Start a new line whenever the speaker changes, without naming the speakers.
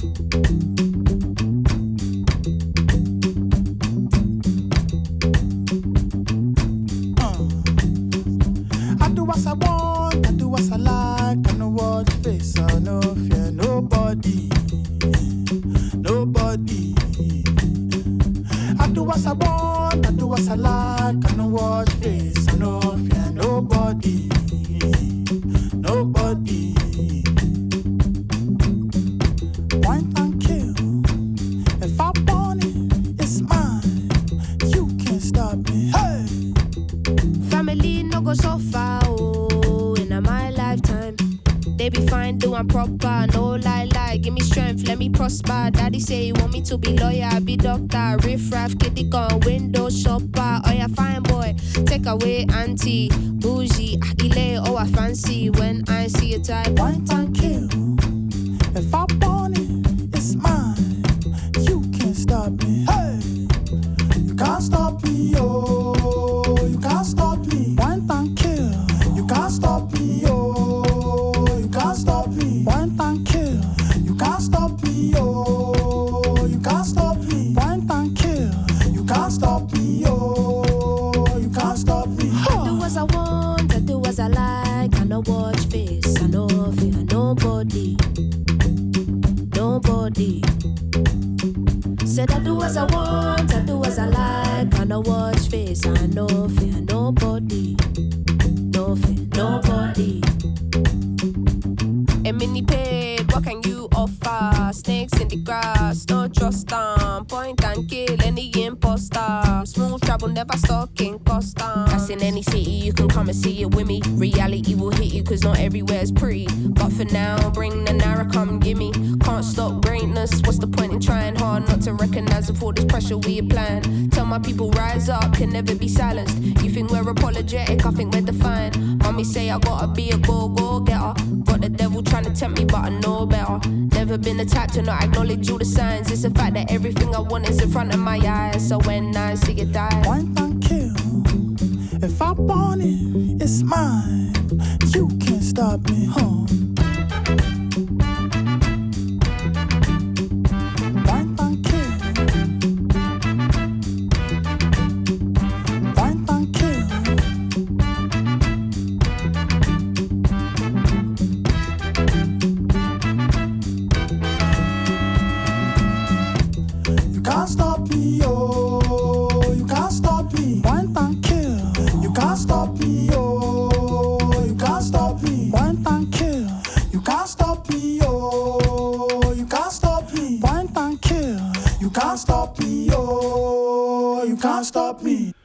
I do what I want, I do what I like. I know what face, I no fear nobody. Nobody. I do what I want, I do what I like. I know what face, I no fear nobody. Nobody. Point and kill. If I want it, it's mine. You can't stop me. Hey!
Family no go so far, oh, in my lifetime. They be fine, doing proper, no lie, give me strength, let me prosper. Daddy say he want me to be lawyer, be doctor, riff raff, kitty gun, window shopper. Oh yeah, fine boy, take away auntie, bougie, ile, oh I fancy when I see a type.
Point and kill. If I want it, it's mine. You can't stop me. Hey! You can't stop me, oh. You can't stop me. Point and kill. You can't stop me, oh. You can't stop me. Point and kill. You can't stop me, oh. You can't stop me. Point and kill. You can't stop me, oh. You can't stop me.
I do as I want, I do as I like. I know watch face, I know fear nobody. Nobody. Said I do as I want, I do as I like. I know watch face, I know fear nobody. No fear nobody. A mini paid, what can you offer? Snakes in the grass, no trust them. Point and kill any imposter. Smooth travel, never stalking custom. That's in any city, you can come and see it with me. Reality will hit you, cause not everywhere's pretty. But for now, bring the Nara, come gimme. Can't stop greatness, what's the point in trying hard not to recognize with all this pressure we applying? Tell my people rise up, can never be silenced. You think we're apologetic, I think we're defiant. Mommy say I gotta be a go-getter. Got the devil trying to tempt me, but I know better. Never been the type to not acknowledge all the signs. It's the fact that everything I want is in front of my eyes. So when I see it die,
Point and kill. If I want it, it's mine. You can't stop me, huh? Point and kill. Point and kill. You can't stop me, oh. You can't stop me. Point and kill. You can't stop me, oh. You can't stop me. Point and kill. You can't stop me, oh. You can't stop me. Point and kill. You can't stop me, oh. You can't stop me.